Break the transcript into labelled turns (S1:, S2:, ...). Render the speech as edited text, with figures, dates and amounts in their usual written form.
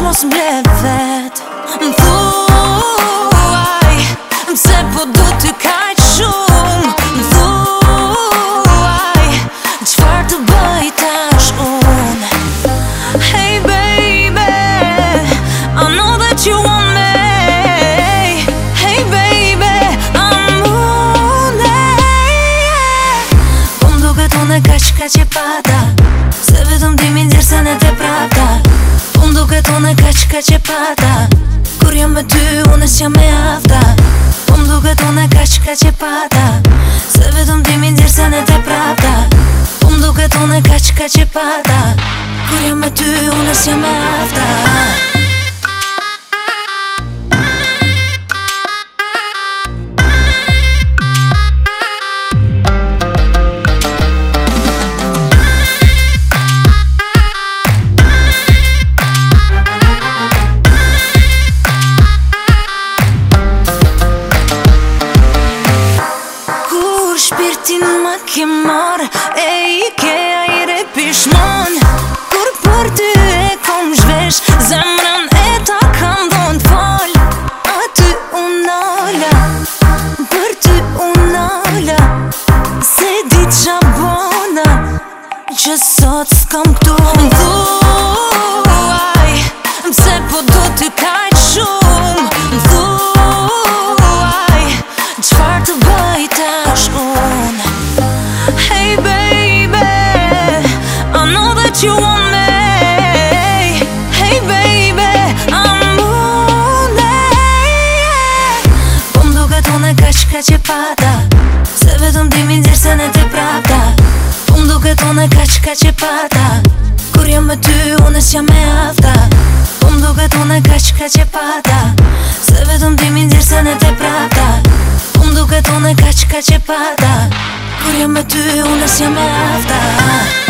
S1: mos m'ble vet. M'thuaj, pse po du ty kaq shumë. M'thuaj, çfar të bëj tash unë. Hey baby, I know that you want me. Hey baby, I'm on it. Po m'duket unë kaq e pata, se vetëm ti mi nxjerr se ne te prapta. Po m'duket unë kaq e pata, kur jam me ty unë s'jam me afta. Po m'duket unë kaq e pata, se vetëm ti mi nxjerr se ne te prapta. Po m'duket unë kaq e pata, kur jam me ty unë s'jam me afta. Shpirtin ma ke marrë, e i ke ajre pishmon. Kur për ty e kom zhvesh, zemrën e ta kam dhon t'fall. A ty unala, për ty unala, se di qa bona, që sot s'kam këtu. M'thuaj, pse po du ty kaq shumë. M'thuaj, çfar të bëj tash unë. Hey baby, I know that you want me. Hey baby, I'm on it. Po m'duket unë kaq e pata, se vetëm ti mi nxjerr se ne te prapta. Po m'duket unë kaq e pata, kur jam me ty unë s'jam me afta. Po m'duket unë kaq e pata, se vetëm ti mi nxjerr se ne te prapta. Po m'duket unë kaq e pata, kur jam me ty unë s'jam me afta.